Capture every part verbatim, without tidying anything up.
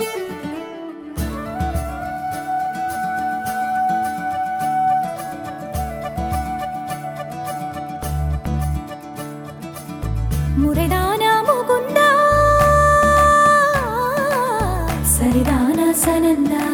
முறைதானா முகுந்தா சரிதானா சனந்தா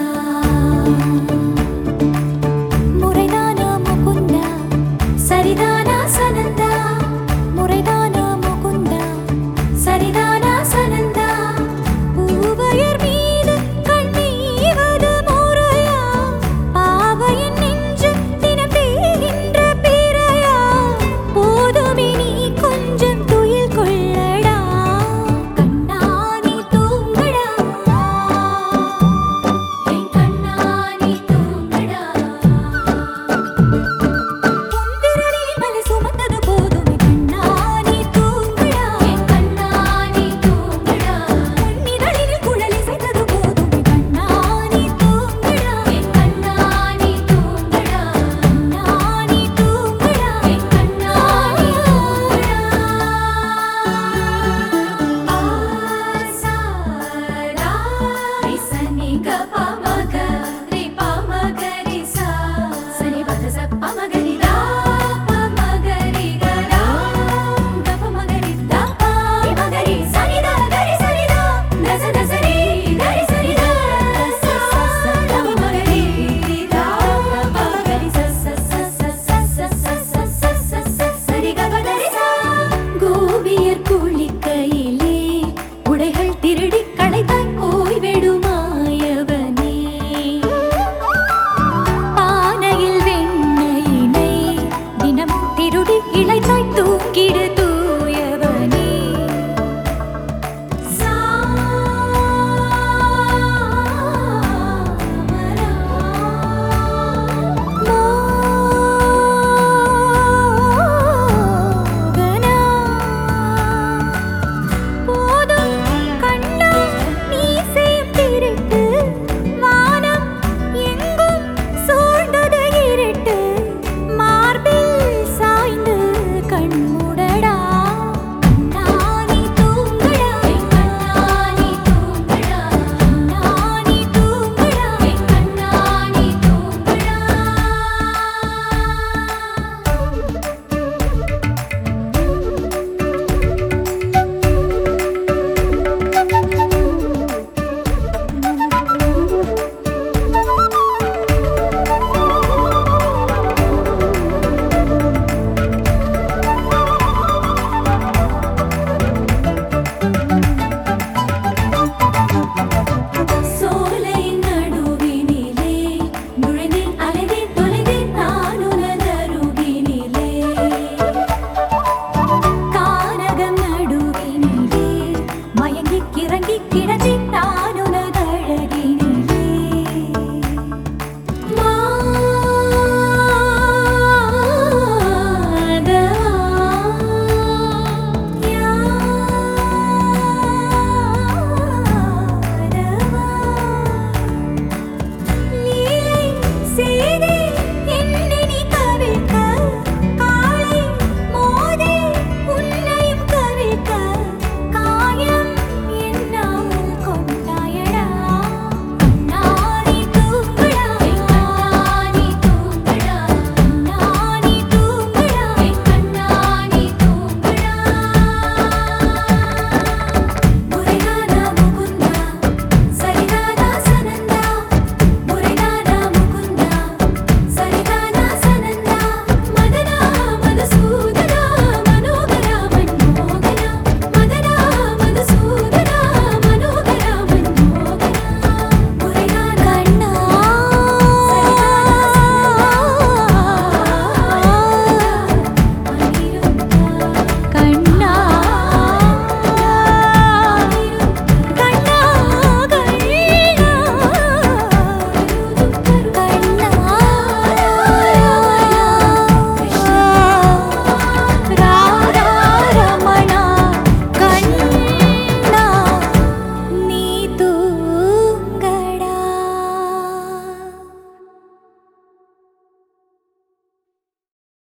முறைதானா முகுந்தா சரிதானா சனந்தா முறைதானா முகுந்தா சரிதானா சனந்தா பூவையர் மீது கண்ணீவது முறையா பாவையின் நெஞ்சு தினம் தேகின்ற பிறையா போதுமே நீ கொஞ்சம் துயில் கொள்ளடா கண்ணானி தூங்கடா என் கண்ணானி தூங்கடா புந்திரனே மலை சுமந்தது போதுமே கண்ணானி தூங்கடா என் கண்ணானி தூங்கடா பொன்னிதழில் குழலி செய்தது போதுமே கண்ணானி தூங்கடா என் கண்ணானி தூங்கடா கண்ணானி தூங்கடா என் கண்ணானி கோபியர் குளிக்கையிலே உடைகள் திருடி களைத்தாய் போய்விடுமாயவனே பானையில் வெண்ணையினை தினம் திருடி இளைத்தாய் தூக்கிடு தூயவனே போதும் கண்ணா நீ செய்யும் திருட்டு வானம் எங்கும் சூழ்ந்தது இருட்டு மார்பில் சாய்ந்து கண்மூடடா கண்ணானி தூங்கடா கண்ணானி தூங்கடா கண்ணானி தூங்கடா கண்ணானி தூங்கடா சோலையின் நடுவினிலே நுழைந்தேன் அலைந்தேன் தொலைந்தேன் நான் உனதருகினிலே கானகம் நடுவினிலே மயங்கி கிறங்கி கிடந்தேன்